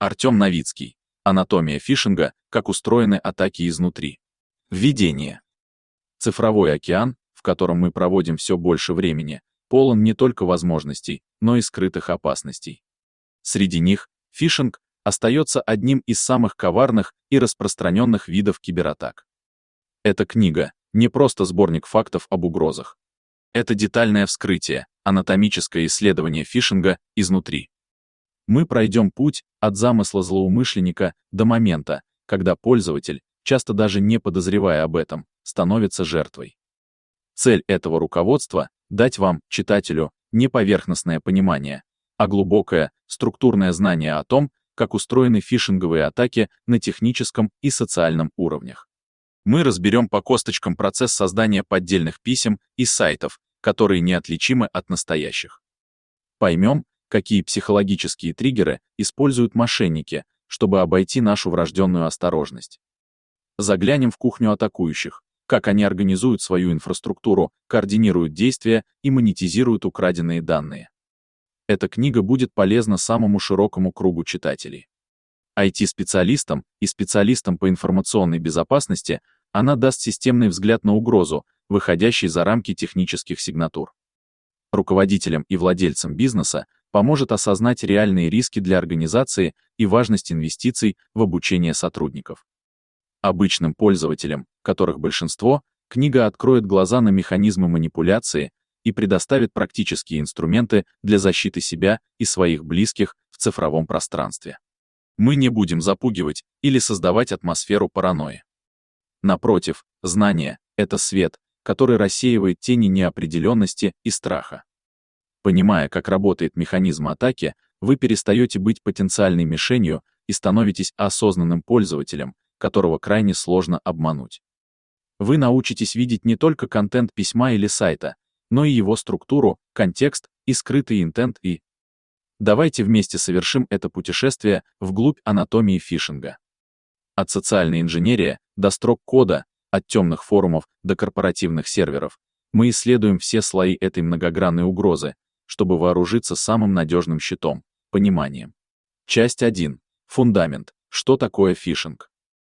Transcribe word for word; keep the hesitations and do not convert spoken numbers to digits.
Артем Новицкий. Анатомия фишинга, как устроены атаки изнутри. Введение. Цифровой океан, в котором мы проводим все больше времени, полон не только возможностей, но и скрытых опасностей. Среди них фишинг остается одним из самых коварных и распространенных видов кибератак. Эта книга не просто сборник фактов об угрозах. Это детальное вскрытие, анатомическое исследование фишинга изнутри. Мы пройдем путь от замысла злоумышленника до момента, когда пользователь, часто даже не подозревая об этом, становится жертвой. Цель этого руководства — дать вам, читателю, не поверхностное понимание, а глубокое, структурное знание о том, как устроены фишинговые атаки на техническом и социальном уровнях. Мы разберем по косточкам процесс создания поддельных писем и сайтов, которые неотличимы от настоящих. Поймем, какие психологические триггеры используют мошенники, чтобы обойти нашу врожденную осторожность. Заглянем в кухню атакующих, как они организуют свою инфраструктуру, координируют действия и монетизируют украденные данные. Эта книга будет полезна самому широкому кругу читателей. ай ти-специалистам и специалистам по информационной безопасности она даст системный взгляд на угрозу, выходящий за рамки технических сигнатур. Руководителям и владельцам бизнеса поможет осознать реальные риски для организации и важность инвестиций в обучение сотрудников. Обычным пользователям, которых большинство, книга откроет глаза на механизмы манипуляции и предоставит практические инструменты для защиты себя и своих близких в цифровом пространстве. Мы не будем запугивать или создавать атмосферу паранойи. Напротив, знание — это свет, который рассеивает тени неопределенности и страха. Понимая, как работает механизм атаки, вы перестаете быть потенциальной мишенью и становитесь осознанным пользователем, которого крайне сложно обмануть. Вы научитесь видеть не только контент письма или сайта, но и его структуру, контекст и скрытый интент и... Давайте вместе совершим это путешествие вглубь анатомии фишинга. От социальной инженерии до строк кода, от темных форумов до корпоративных серверов, мы исследуем все слои этой многогранной угрозы, чтобы вооружиться самым надежным щитом — пониманием. Часть один. Фундамент. Что такое фишинг?